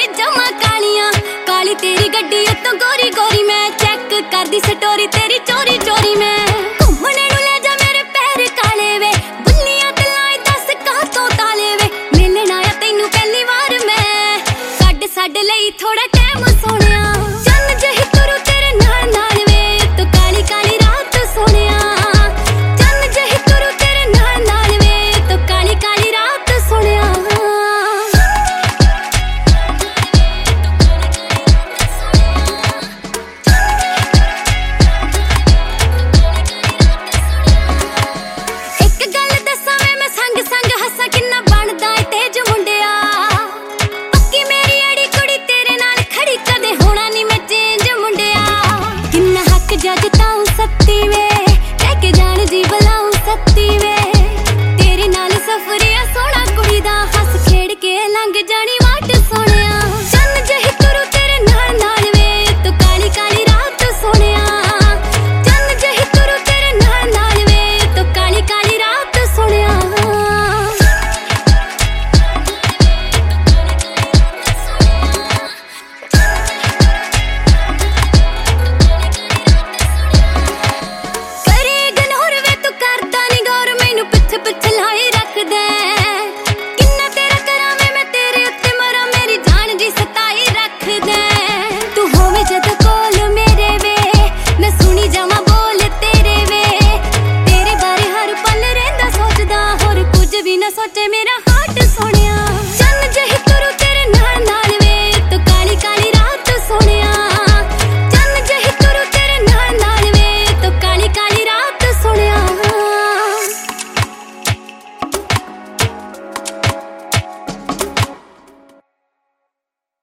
जमा कालियां काली तेरी गड्डी उत्तों गोरी गोरी मैं चेक कर दी स्टोरी तेरी चोरी चोरी मैं घूमने नु ले जा मेरे पैर काले वे दुनिया ते लाए 10 कातों ताले वे मिलना आया तैनू पहली बार मैं कड साडे लई थोड़ा टाइम सोना